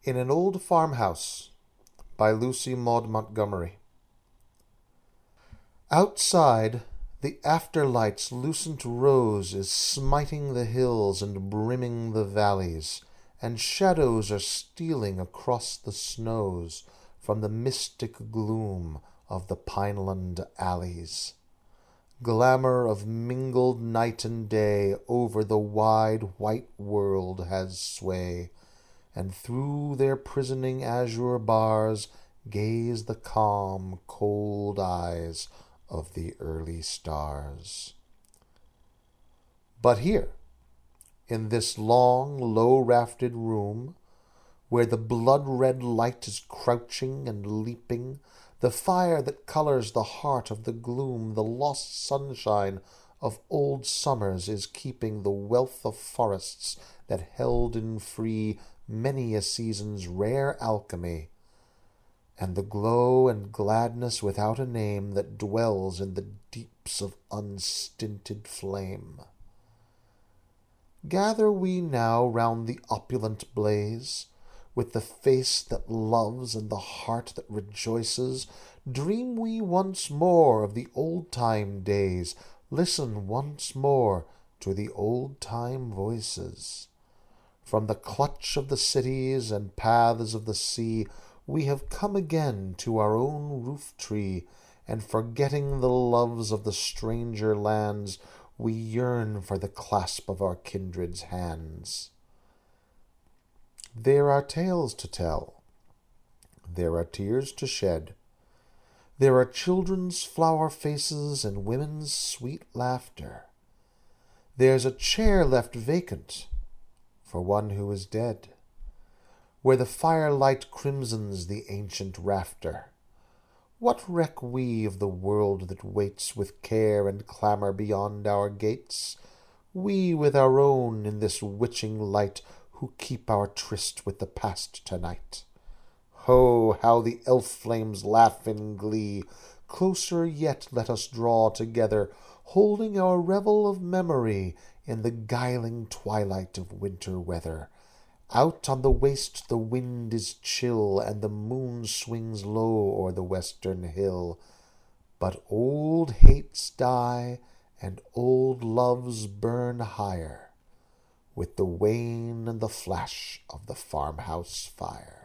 In an Old Farmhouse by Lucy Maud Montgomery. Outside, the afterlight's lucent rose is smiting the hills and brimming the valleys, and shadows are stealing across the snows from the mystic gloom of the pineland alleys. Glamour of mingled night and day over the wide white world has sway, and through their prisoning azure bars gaze the calm, cold eyes of the early stars. But here, in this long, low-rafted room, where the blood-red light is crouching and leaping, the fire that colors the heart of the gloom, the lost sunshine of old summers is keeping the wealth of forests that held in free many a season's rare alchemy, and the glow and gladness without a name that dwells in the deeps of unstinted flame. Gather we now round the opulent blaze, with the face that loves and the heart that rejoices. Dream we once more of the old-time days, listen once more to the old-time voices. From the clutch of the cities and paths of the sea, we have come again to our own roof-tree, and forgetting the loves of the stranger lands, we yearn for the clasp of our kindred's hands. There are tales to tell, there are tears to shed, there are children's flower faces and women's sweet laughter. There's a chair left vacant for one who is dead, where the firelight crimsons the ancient rafter. What reck we of the world that waits with care and clamour beyond our gates? We with our own in this witching light, who keep our tryst with the past to-night. Ho, how the elf flames laugh in glee! Closer yet let us draw together, holding our revel of memory in the guiling twilight of winter weather. Out on the waste the wind is chill, and the moon swings low o'er the western hill. But old hates die, and old loves burn higher, with the wane and the flash of the farmhouse fire.